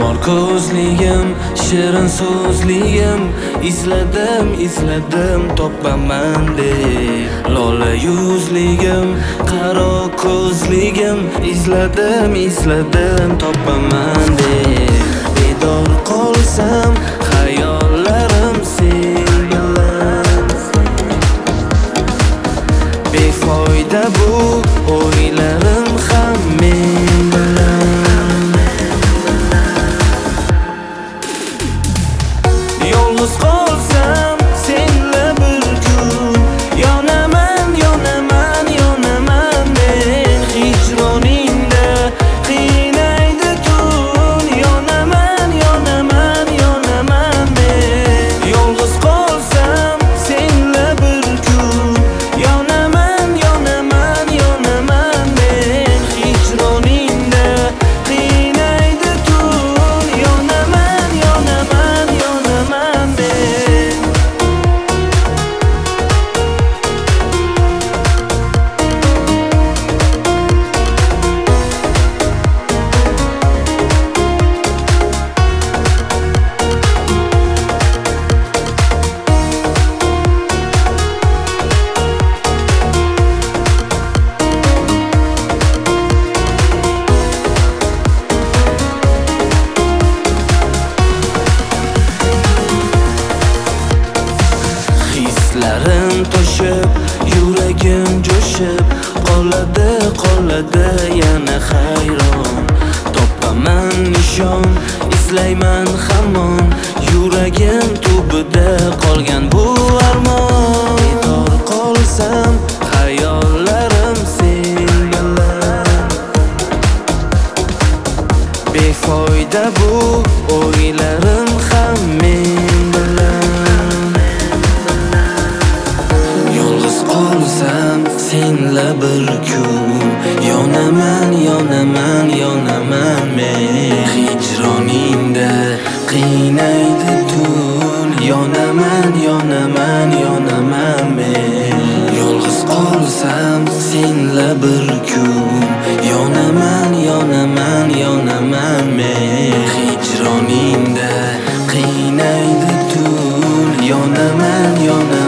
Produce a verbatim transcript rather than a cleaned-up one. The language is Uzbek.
Mor ko'zligim, shirin so'zligim, izladim, izladim topaman deb. Lola yuzligim, qaro ko'zligim, izladim, izladim topaman deb. Bedor qolsam, xayollarim sen bilan. Befoyda bu o'ylarim ham men bilan. Yolg'iz qolsam senla bir kun, yonaman, yonaman, yonaman men. Hijroningda qiynaydi tun, yonaman, yonaman, yonaman men. Yolg'iz qolsam senla bir kun, yonaman, yonaman, yonaman men. Hijroningda qiynaydi tun, yonaman, yonaman, yonaman men. Hislarim to'shib, yuragim jo'shib, qoladi, qoladi yana hayron. Topaman nishon, izlayman hamon, yuragim tubida qolgan bu armon. Bedor qolsam, xayollarim sen bilan. Befoyda bu o'ylarim ham men bilan. Yolg'iz qolsam senla bir kun, yonaman, yonaman, yonaman men. Hijroningda qiynaydi tun, yonaman, yonaman, yonaman men. Yolg'iz qolsam senla bir kun, yonaman, yonaman, yonaman men. Hijroningda qiynaydi tun, yonaman, yonaman